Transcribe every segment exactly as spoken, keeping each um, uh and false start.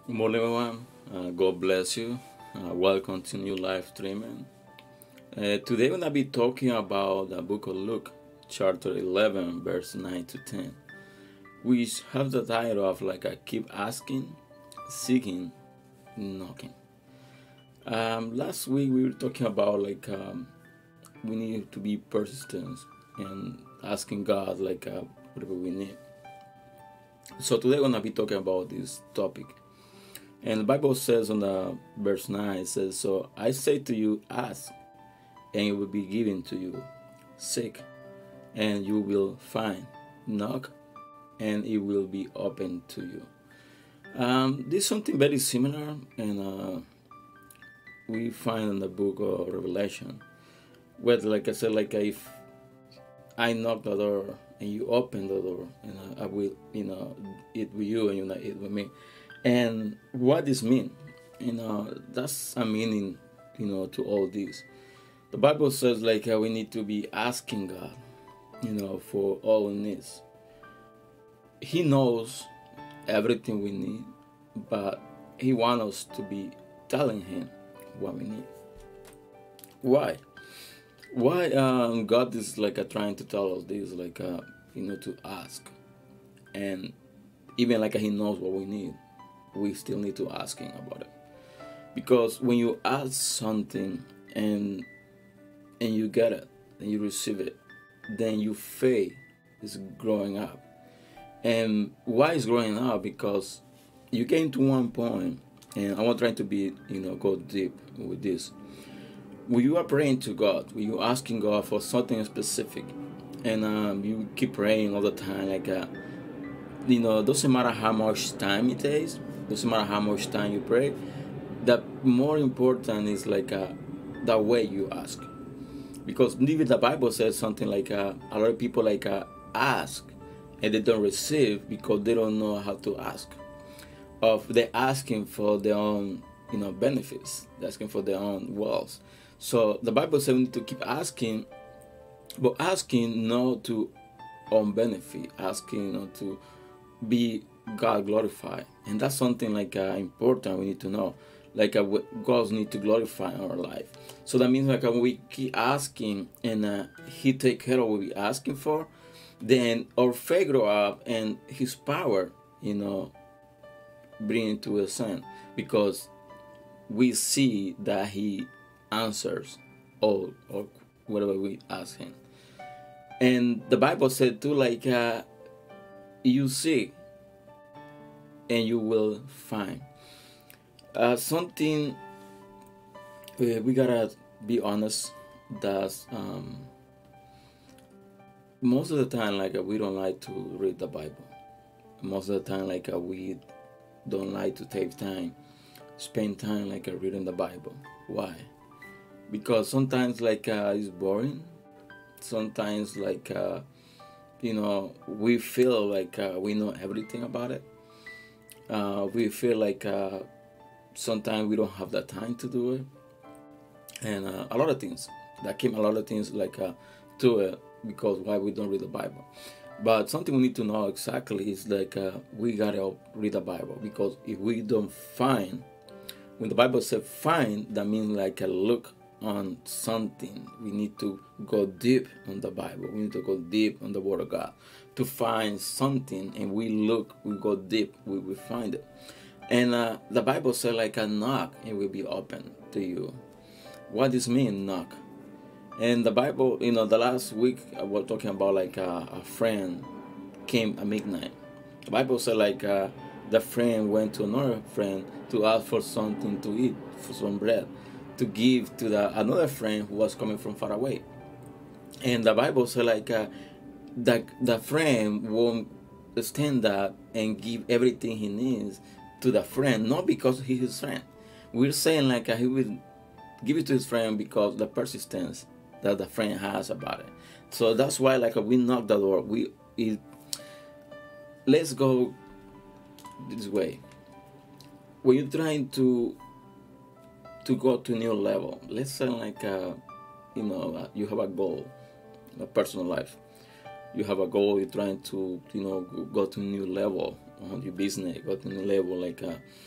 Good morning, everyone. Uh, God bless you. Uh, welcome to New Life Dreaming. Uh, today, we're gonna be talking about the book of Luke, chapter eleven, verse nine to ten, which has the title of like I keep asking, seeking, knocking. Um, last week we were talking about like um, we need to be persistent and asking God like uh, whatever we need. So today, we're gonna be talking about this topic. And the Bible says on the verse nine, it says, "So I say to you, ask, and it will be given to you. Seek, and you will find. Knock, and it will be opened to you." Um, this is something very similar, and uh, we find in the book of Revelation, where, like I said, like if I knock the door and you open the door, and uh, I will, you know, eat with you, and you know, eat with me. And what this mean? You know, that's a meaning, you know, to all this. The Bible says like uh, we need to be asking God, you know, for all needs. He knows everything we need, but He wants us to be telling Him what we need. Why? Why um, God is like uh, trying to tell us this, like uh, you know, to ask, and even like uh, He knows what we need, we still need to ask Him about it. Because when you ask something and and you get it and you receive it, then your faith is growing up. And why is growing up? Because you came to one point, and I want trying to be, you know, go deep with this. When you are praying to God, when you asking God for something specific, and um, you keep praying all the time, like uh, you know, doesn't matter how much time it takes, doesn't matter how much time you pray. The more important is like uh, the way you ask. Because even the Bible says something like uh, a lot of people like uh, ask and they don't receive because they don't know how to ask. Of they're asking for their own, you know, benefits. They're asking for their own wealth. So the Bible says we need to keep asking, but asking not to own benefit, asking not to be God glorified, and that's something like uh, important we need to know. Like uh, God need to glorify in our life. So that means like uh, we keep asking and uh, He take care of what we asking for, then our faith grow up and His power, you know, bring it to a son, because we see that He answers all or whatever we ask Him. And the Bible said too, like uh, you seek and you will find. Uh, something uh, we gotta be honest that um, most of the time, like uh, we don't like to read the Bible. Most of the time, like uh, we don't like to take time, spend time like uh, reading the Bible. Why? Because sometimes like uh, it's boring. Sometimes like uh, you know, we feel like uh, we know everything about it. Uh, we feel like uh, sometimes we don't have the time to do it, and uh, a lot of things that came a lot of things like uh, to it because why we don't read the Bible. But something we need to know exactly is like uh, we gotta read the Bible, because if we don't find, when the Bible says find, that means like a look on something. We need to go deep on the Bible. We need to go deep on the Word of God to find something, and we look, we go deep, we will find it. And uh, the Bible says like a knock, it will be open to you. What does mean knock? And the Bible, you know, the last week I was talking about like a, a friend came at midnight. The Bible said like uh, the friend went to another friend to ask for something to eat, for some bread, to give to the another friend who was coming from far away. And the Bible said like uh, the the friend won't stand up and give everything he needs to the friend, not because he's his friend. We're saying like uh, he will give it to his friend because the persistence that the friend has about it. So that's why like uh, we knock the door. We it, let's go this way. When you're trying to to go to a new level, let's say like uh, you know uh, you have a goal, a personal life. You have a goal. You're trying to you know go to a new level on your business. Go to a new level like uh,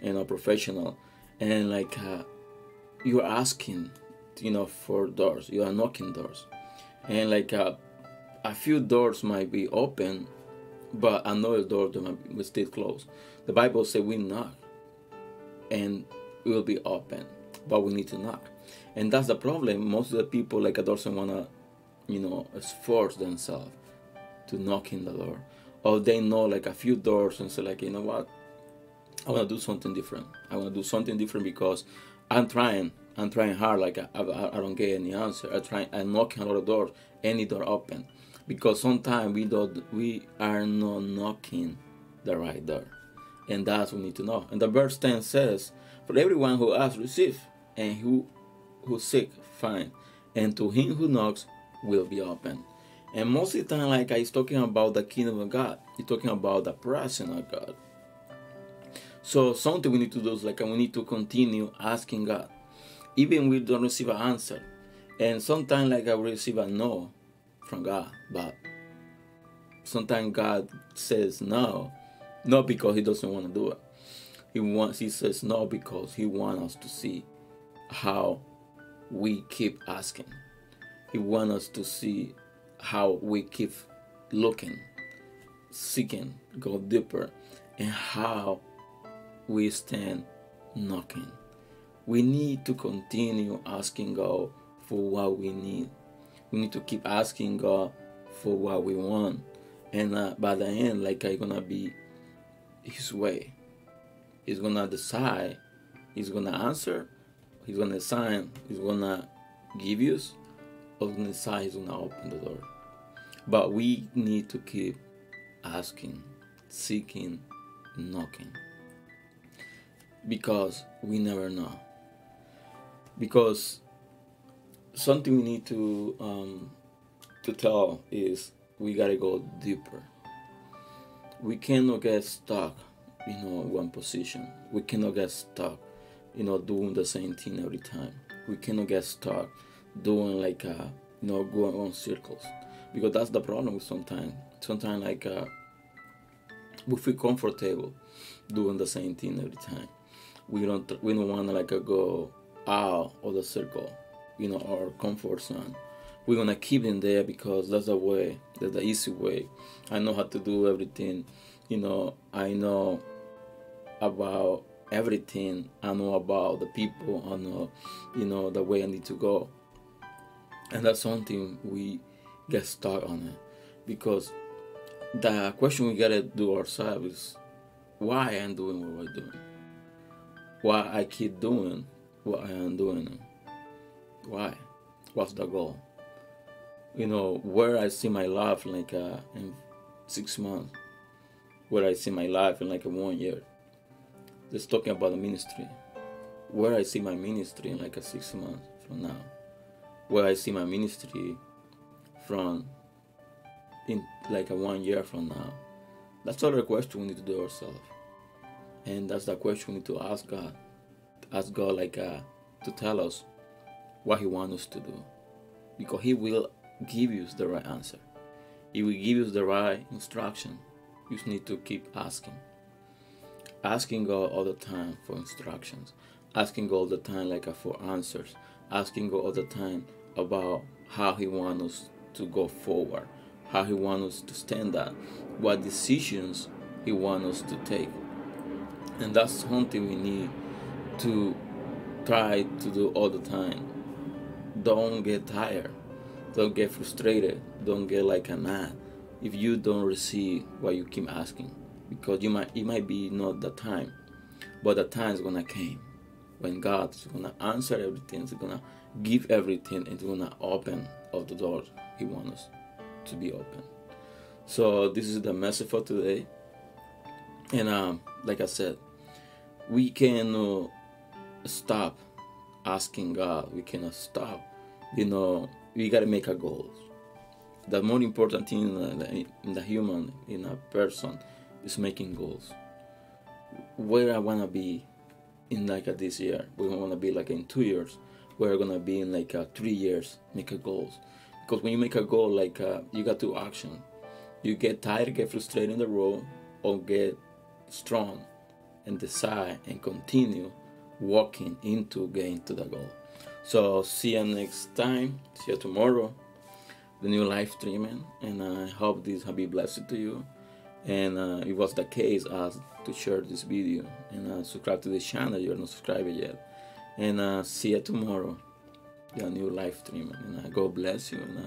you know, professional, and like uh, you're asking, you know, for doors. You are knocking doors, and like uh, a few doors might be open, but another door that might be still closed. The Bible says we knock, and it will be open, but we need to knock, and that's the problem. Most of the people like doesn't wanna, you know, force themselves to knock in the door, or they know like a few doors and say like, you know what, I want to do something different. I want to do something different because I'm trying. I'm trying hard. Like I, I, I don't get any answer. I try. I'm knocking a lot of doors. Any door open, because sometimes we don't. We are not knocking the right door, and that's what we need to know. And the verse ten says, "For everyone who asks, receive, and who who seek, find, and to him who knocks will be open." And most of the time, like he's talking about the kingdom of God. He's talking about the presence of God. So something we need to do is like we need to continue asking God, even we don't receive an answer. And sometimes like I receive a no from God, but sometimes God says no, not because He doesn't want to do it. He wants. He says no because He wants us to see how we keep asking. He wants us to see how we keep looking, seeking, go deeper, and how we stand knocking. We need to continue asking God for what we need. We need to keep asking God for what we want. And uh, by the end, like it's gonna be His way. He's gonna decide. He's gonna answer. He's gonna sign. He's gonna give you. Or he's gonna decide. He's gonna open the door. But we need to keep asking, seeking, knocking. Because we never know. Because something we need to um, to tell is we gotta go deeper. We cannot get stuck, you know, in one position. We cannot get stuck, you know, doing the same thing every time. We cannot get stuck doing like uh, you know, going on circles. Because that's the problem with sometimes. Sometimes like uh, we feel comfortable doing the same thing every time. We don't we don't want to like uh, go out of the circle, you know, our comfort zone. We're gonna keep in there because that's the way, that's the easy way. I know how to do everything, you know. I know about everything. I know about the people. I know, you know, the way I need to go. And that's something we get stuck on it, because the question we gotta do ourselves is why I'm doing what we're doing. Why I keep doing what I am doing. Why? What's the goal? You know, where I see my life like uh, in six months. Where I see my life in like a one year. Just talking about the ministry. Where I see my ministry in like a six months from now. Where I see my ministry from in like a one year from now. That's all the question we need to do ourselves. And that's the question we need to ask God. Ask God like uh, to tell us what He wants us to do. Because He will give you the right answer. He will give you the right instruction. You just need to keep asking. Asking God all the time for instructions. Asking God all the time like uh, for answers. Asking God all the time about how He wants us to go forward. How He wants us to stand up. What decisions He wants us to take. And that's something we need to try to do all the time. Don't get tired. Don't get frustrated. Don't get like a mad if you don't receive what you keep asking. Because you might it might be not the time. But the time is gonna come when God is gonna answer everything, He's gonna give everything, and He's gonna open all the doors He wants us to be open. So this is the message for today. And um, like I said, we can uh, stop asking God. We cannot stop. You know, we gotta make a goal. The more important thing in the, in the human, in a person, is making goals. Where I wanna be in like a, this year. We wanna be like in two years. We're gonna be in like a, three years. Make a goals. Because when you make a goal, like uh, you got to action. You get tired, get frustrated in the road, or get strong and decide and continue walking into getting to the goal. So see you next time. See you tomorrow. The new live streaming, and I hope this will be blessed to you. And uh, if it was the case, ask to share this video and uh, subscribe to this channel if you're not subscribed yet. And uh, see you tomorrow, the new live streaming. And uh, God bless you. And uh,